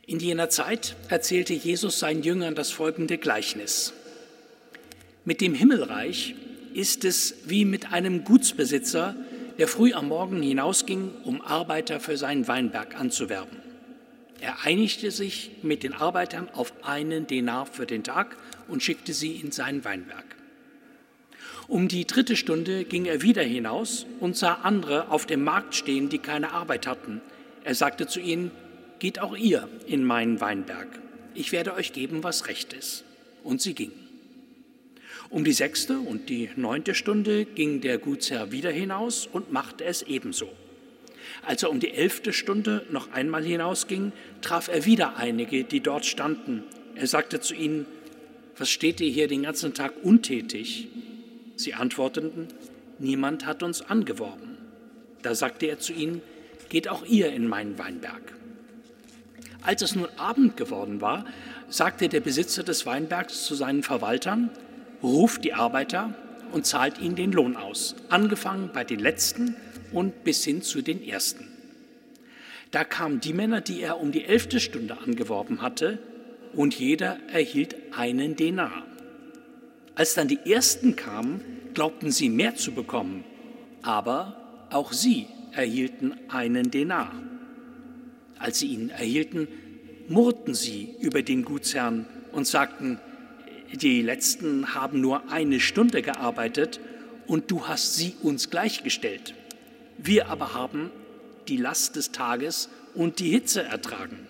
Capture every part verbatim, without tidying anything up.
In jener Zeit erzählte Jesus seinen Jüngern das folgende Gleichnis. Mit dem Himmelreich ist es wie mit einem Gutsbesitzer, der früh am Morgen hinausging, um Arbeiter für seinen Weinberg anzuwerben. Er einigte sich mit den Arbeitern auf einen Denar für den Tag und schickte sie in seinen Weinberg. Um die dritte Stunde ging er wieder hinaus und sah andere auf dem Markt stehen, die keine Arbeit hatten. Er sagte zu ihnen: Geht auch ihr in meinen Weinberg. Ich werde euch geben, was recht ist. Und sie gingen. Um die sechste und die neunte Stunde ging der Gutsherr wieder hinaus und machte es ebenso. Als er um die elfte Stunde noch einmal hinausging, traf er wieder einige, die dort standen. Er sagte zu ihnen: Was steht ihr hier den ganzen Tag untätig? Sie antworteten: Niemand hat uns angeworben. Da sagte er zu ihnen: Geht auch ihr in meinen Weinberg. Als es nun Abend geworden war, sagte der Besitzer des Weinbergs zu seinen Verwaltern: Ruft die Arbeiter und zahlt ihnen den Lohn aus, angefangen bei den Letzten und bis hin zu den Ersten. Da kamen die Männer, die er um die elfte Stunde angeworben hatte, und jeder erhielt einen Denar. Als dann die Ersten kamen, glaubten sie mehr zu bekommen, aber auch sie erhielten einen Denar. Als sie ihn erhielten, murrten sie über den Gutsherrn und sagten: Die Letzten haben nur eine Stunde gearbeitet und du hast sie uns gleichgestellt. Wir aber haben die Last des Tages und die Hitze ertragen.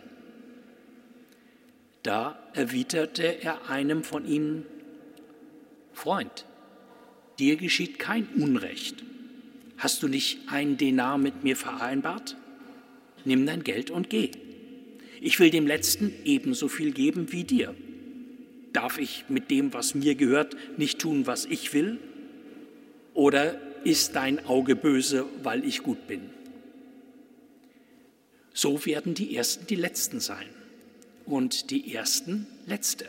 Da erwiderte er einem von ihnen: Freund, dir geschieht kein Unrecht. Hast du nicht einen Denar mit mir vereinbart? Nimm dein Geld und geh. Ich will dem Letzten ebenso viel geben wie dir. Darf ich mit dem, was mir gehört, nicht tun, was ich will? Oder ist dein Auge böse, weil ich gut bin? So werden die Ersten die Letzten sein und die Ersten Letzte.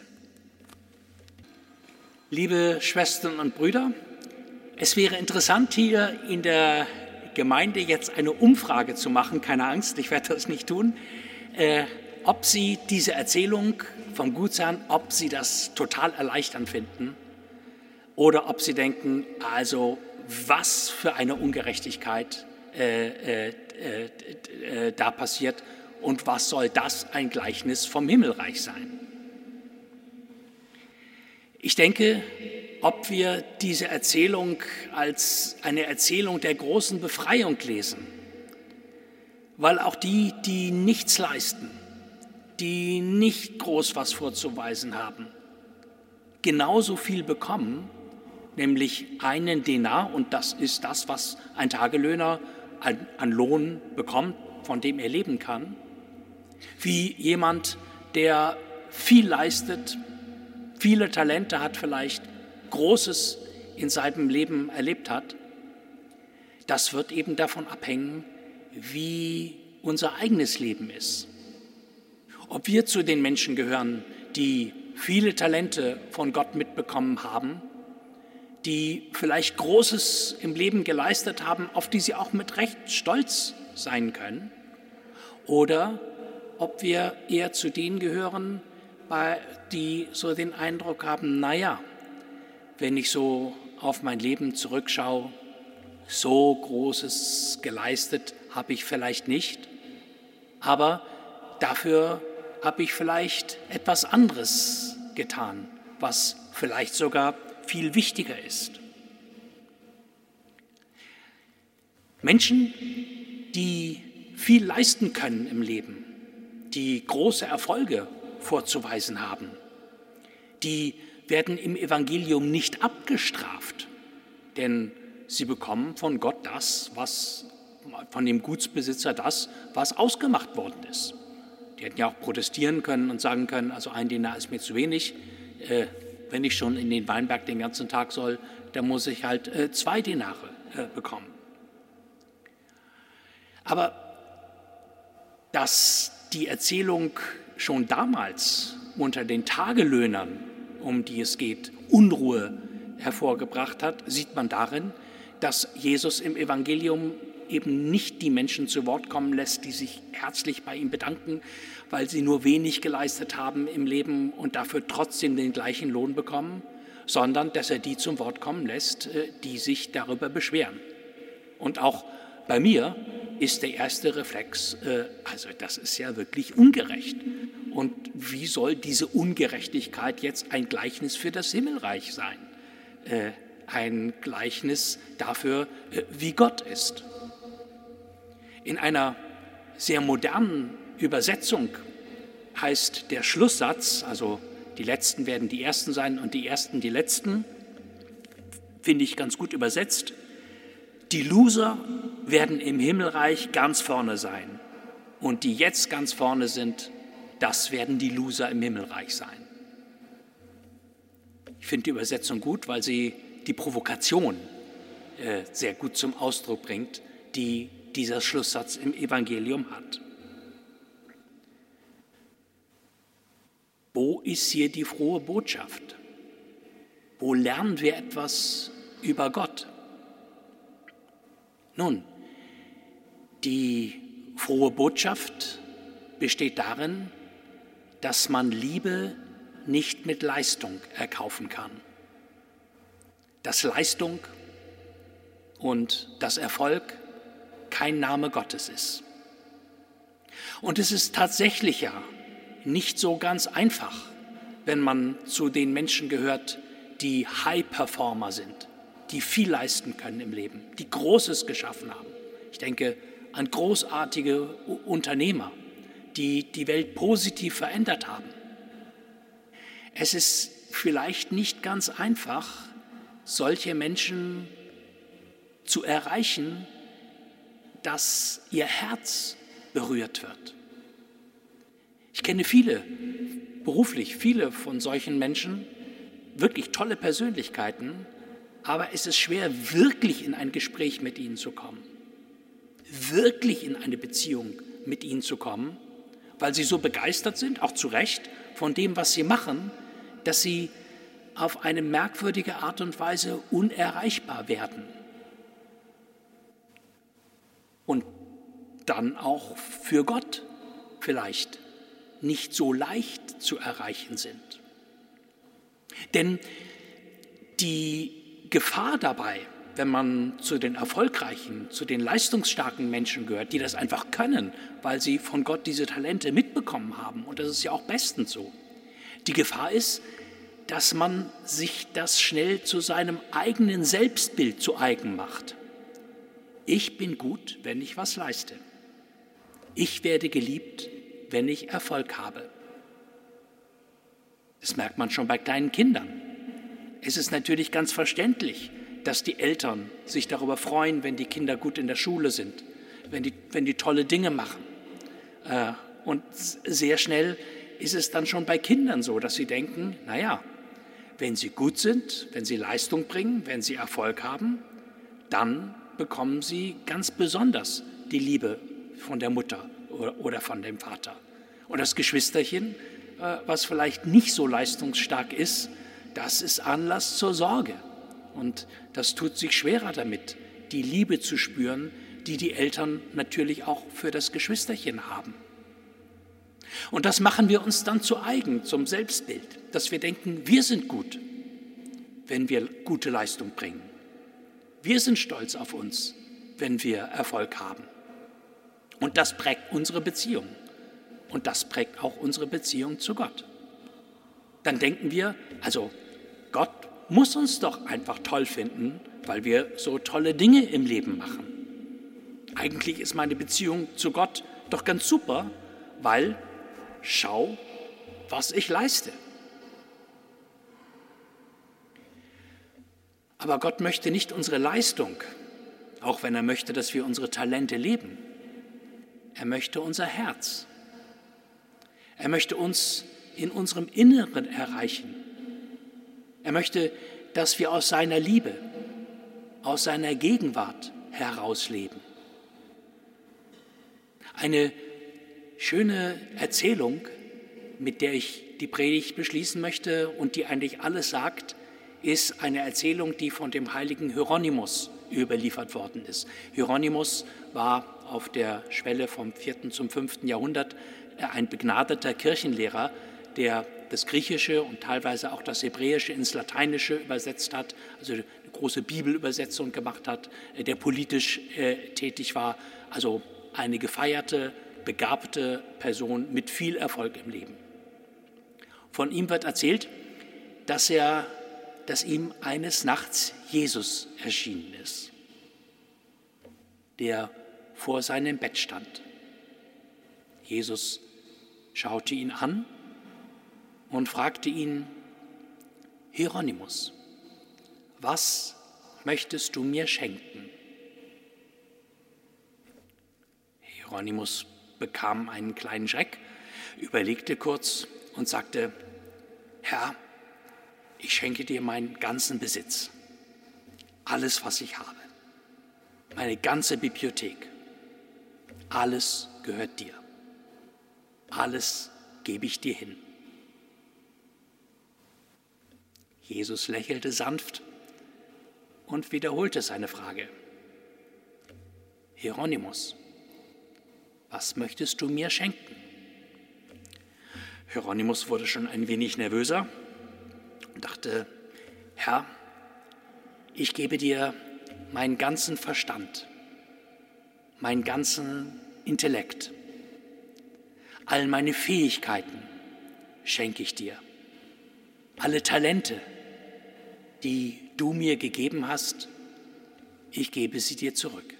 Liebe Schwestern und Brüder, es wäre interessant, hier in der Gemeinde jetzt eine Umfrage zu machen. Keine Angst, ich werde das nicht tun. Äh, ob Sie diese Erzählung vom Gutsherrn, ob Sie das total erleichternd finden oder ob Sie denken, also was für eine Ungerechtigkeit äh, äh, äh, äh, da passiert und was soll das ein Gleichnis vom Himmelreich sein? Ich denke, ob wir diese Erzählung als eine Erzählung der großen Befreiung lesen, weil auch die, die nichts leisten, die nicht groß was vorzuweisen haben, genauso viel bekommen, nämlich einen Denar, und das ist das, was ein Tagelöhner an, an Lohn bekommt, von dem er leben kann, wie jemand, der viel leistet, viele Talente hat vielleicht, Großes in seinem Leben erlebt hat. Das wird eben davon abhängen, wie unser eigenes Leben ist. Ob wir zu den Menschen gehören, die viele Talente von Gott mitbekommen haben, die vielleicht Großes im Leben geleistet haben, auf die sie auch mit Recht stolz sein können, oder ob wir eher zu denen gehören, die so den Eindruck haben, naja, wenn ich so auf mein Leben zurückschaue, so Großes geleistet habe ich vielleicht nicht, aber dafür habe ich vielleicht etwas anderes getan, was vielleicht sogar viel wichtiger ist. Menschen, die viel leisten können im Leben, die große Erfolge vorzuweisen haben, die werden im Evangelium nicht abgestraft, denn sie bekommen von Gott das, was von dem Gutsbesitzer das, was ausgemacht worden ist. Die hätten ja auch protestieren können und sagen können, also ein Denar ist mir zu wenig, äh, wenn ich schon in den Weinberg den ganzen Tag soll, dann muss ich halt äh, zwei Denare äh, bekommen. Aber dass die Erzählung schon damals unter den Tagelöhnern, um die es geht, Unruhe hervorgebracht hat, sieht man darin, dass Jesus im Evangelium eben nicht die Menschen zu Wort kommen lässt, die sich herzlich bei ihm bedanken, weil sie nur wenig geleistet haben im Leben und dafür trotzdem den gleichen Lohn bekommen, sondern dass er die zum Wort kommen lässt, die sich darüber beschweren. Und auch bei mir ist der erste Reflex, also das ist ja wirklich ungerecht. Und wie soll diese Ungerechtigkeit jetzt ein Gleichnis für das Himmelreich sein? Ein Gleichnis dafür, wie Gott ist. In einer sehr modernen Übersetzung heißt der Schlusssatz, also die Letzten werden die Ersten sein und die Ersten die Letzten, finde ich ganz gut übersetzt. Die Loser werden im Himmelreich ganz vorne sein und die jetzt ganz vorne sind, das werden die Loser im Himmelreich sein. Ich finde die Übersetzung gut, weil sie die Provokation äh, sehr gut zum Ausdruck bringt, die dieser Schlusssatz im Evangelium hat. Wo ist hier die frohe Botschaft? Wo lernen wir etwas über Gott? Nun, die frohe Botschaft besteht darin, dass man Liebe nicht mit Leistung erkaufen kann. Dass Leistung und das Erfolg kein Name Gottes ist. Und es ist tatsächlich ja nicht so ganz einfach, wenn man zu den Menschen gehört, die High-Performer sind, die viel leisten können im Leben, die Großes geschaffen haben. Ich denke an großartige Unternehmer, die die Welt positiv verändert haben. Es ist vielleicht nicht ganz einfach, solche Menschen zu erreichen, dass ihr Herz berührt wird. Ich kenne viele, beruflich viele von solchen Menschen, wirklich tolle Persönlichkeiten, aber es ist schwer, wirklich in ein Gespräch mit ihnen zu kommen, wirklich in eine Beziehung mit ihnen zu kommen, weil sie so begeistert sind, auch zu Recht, von dem, was sie machen, dass sie auf eine merkwürdige Art und Weise unerreichbar werden. Und dann auch für Gott vielleicht nicht so leicht zu erreichen sind. Denn die Gefahr dabei, wenn man zu den erfolgreichen, zu den leistungsstarken Menschen gehört, die das einfach können, weil sie von Gott diese Talente mitbekommen haben, und das ist ja auch bestens so, die Gefahr ist, dass man sich das schnell zu seinem eigenen Selbstbild zu eigen macht. Ich bin gut, wenn ich was leiste. Ich werde geliebt, wenn ich Erfolg habe. Das merkt man schon bei kleinen Kindern. Es ist natürlich ganz verständlich, dass die Eltern sich darüber freuen, wenn die Kinder gut in der Schule sind, wenn die, wenn die tolle Dinge machen. Und sehr schnell ist es dann schon bei Kindern so, dass sie denken, naja, wenn sie gut sind, wenn sie Leistung bringen, wenn sie Erfolg haben, dann bekommen sie ganz besonders die Liebe von der Mutter oder von dem Vater. Und das Geschwisterchen, was vielleicht nicht so leistungsstark ist, das ist Anlass zur Sorge. Und das tut sich schwerer damit, die Liebe zu spüren, die die Eltern natürlich auch für das Geschwisterchen haben. Und das machen wir uns dann zu eigen, zum Selbstbild, dass wir denken, wir sind gut, wenn wir gute Leistung bringen. Wir sind stolz auf uns, wenn wir Erfolg haben. Und das prägt unsere Beziehung. Und das prägt auch unsere Beziehung zu Gott. Dann denken wir, also Gott muss uns doch einfach toll finden, weil wir so tolle Dinge im Leben machen. Eigentlich ist meine Beziehung zu Gott doch ganz super, weil schau, was ich leiste. Aber Gott möchte nicht unsere Leistung, auch wenn er möchte, dass wir unsere Talente leben. Er möchte unser Herz. Er möchte uns in unserem Inneren erreichen. Er möchte, dass wir aus seiner Liebe, aus seiner Gegenwart herausleben. Eine schöne Erzählung, mit der ich die Predigt beschließen möchte und die eigentlich alles sagt, ist eine Erzählung, die von dem heiligen Hieronymus überliefert worden ist. Hieronymus war auf der Schwelle vom vierten zum fünften Jahrhundert ein begnadeter Kirchenlehrer, der das Griechische und teilweise auch das Hebräische ins Lateinische übersetzt hat, also eine große Bibelübersetzung gemacht hat, der politisch äh, tätig war, also eine gefeierte, begabte Person mit viel Erfolg im Leben. Von ihm wird erzählt, dass, er, dass ihm eines Nachts Jesus erschienen ist, der vor seinem Bett stand. Jesus schaute ihn an und fragte ihn: Hieronymus, was möchtest du mir schenken? Hieronymus bekam einen kleinen Schreck, überlegte kurz und sagte: Herr, ich schenke dir meinen ganzen Besitz, alles, was ich habe, meine ganze Bibliothek, alles gehört dir, alles gebe ich dir hin. Jesus lächelte sanft und wiederholte seine Frage: Hieronymus, was möchtest du mir schenken? Hieronymus wurde schon ein wenig nervöser und dachte: Herr, ich gebe dir meinen ganzen Verstand, meinen ganzen Intellekt, all meine Fähigkeiten schenke ich dir, alle Talente, die du mir gegeben hast, ich gebe sie dir zurück.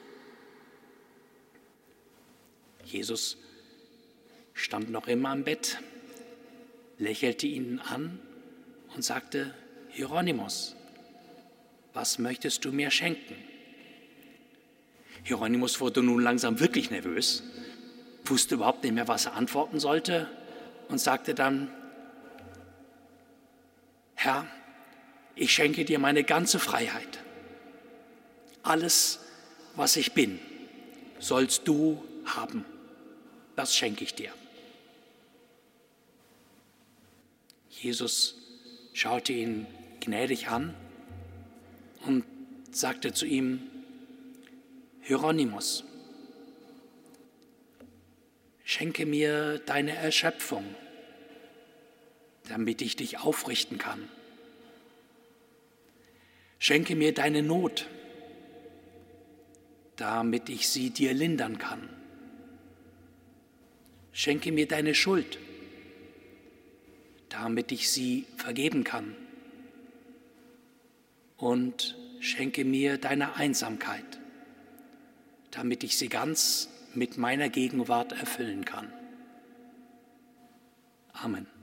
Jesus stand noch immer am Bett, lächelte ihn an und sagte: Hieronymus, was möchtest du mir schenken? Hieronymus wurde nun langsam wirklich nervös, wusste überhaupt nicht mehr, was er antworten sollte und sagte dann: Herr, ich schenke dir meine ganze Freiheit. Alles, was ich bin, sollst du haben. Das schenke ich dir. Jesus schaute ihn gnädig an und sagte zu ihm: Hieronymus, schenke mir deine Erschöpfung, damit ich dich aufrichten kann. Schenke mir deine Not, damit ich sie dir lindern kann. Schenke mir deine Schuld, damit ich sie vergeben kann. Und schenke mir deine Einsamkeit, damit ich sie ganz mit meiner Gegenwart erfüllen kann. Amen.